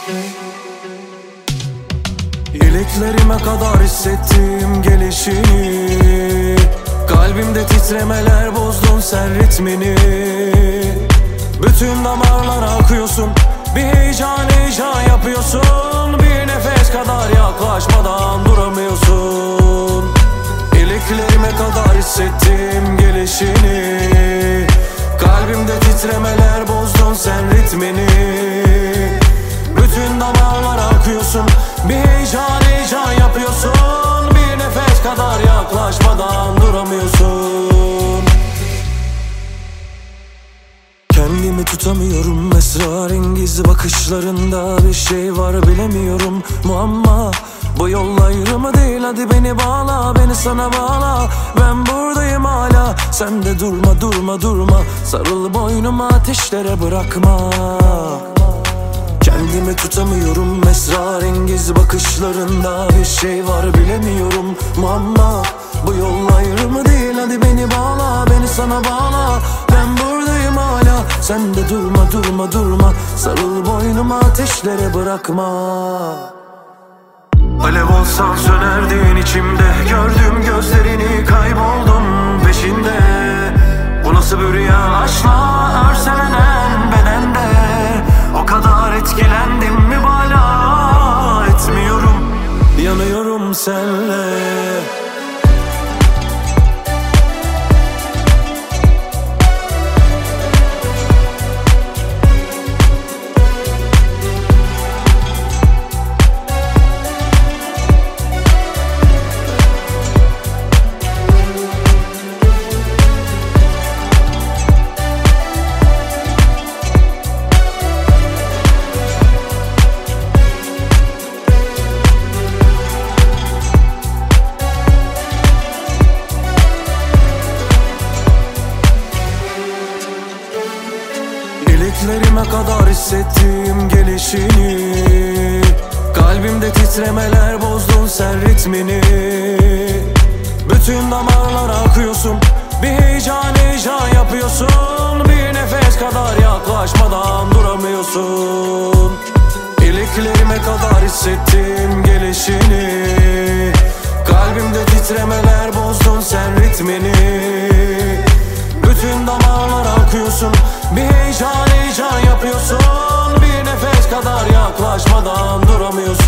İliklerime kadar hissettim gelişini. Kalbimde titremeler bozdun sen ritmini. Bütün damarlara akıyorsun, bir heyecan heyecan yapıyorsun. Bir nefes kadar yaklaşmadan duramıyorsun. İliklerime kadar hissettim gelişini. Kalbimde titremeler bozdun sen ritmini. Bütün damarlara akıyorsun, bir heyecan heyecan yapıyorsun. Bir nefes kadar yaklaşmadan duramıyorsun. Kendimi tutamıyorum, esrarengiz bakışlarında bir şey var bilemiyorum. Muamma bu yol ayrımı değil, hadi beni bağla, beni sana bağla. Ben buradayım hala, sen de durma durma durma. Sarıl boynuma, ateşlere bırakma. Kendimi tutamıyorum, esrarengiz bakışlarında bir şey var bilemiyorum. Muamma bu yol ayrımı değil, hadi beni bağla, beni sana bağla. Ben buradayım hala, sen de durma durma durma. Sarıl boynuma, ateşlere bırakma. Alev olsan sönerdin içimde, gördüm gözlerini, kayboldum peşinde. Bu nasıl bir rüya, aşkla örselenen bedende. O kadar etkilendim, mübalağa etmiyorum. Yanıyorum senle. İliklerime kadar hissettim gelişini. Kalbimde titremeler bozdun sen ritmini. Bütün damarlara akıyorsun, bir heyecan heyecan yapıyorsun. Bir nefes kadar yaklaşmadan duramıyorsun. İliklerime kadar hissettim gelişini. Kalbimde titremeler bozdun sen ritmini. Bütün damarlara akıyorsun, bir heyecan heyecan yapıyorsun. Bir nefes kadar yaklaşmadan duramıyorsun.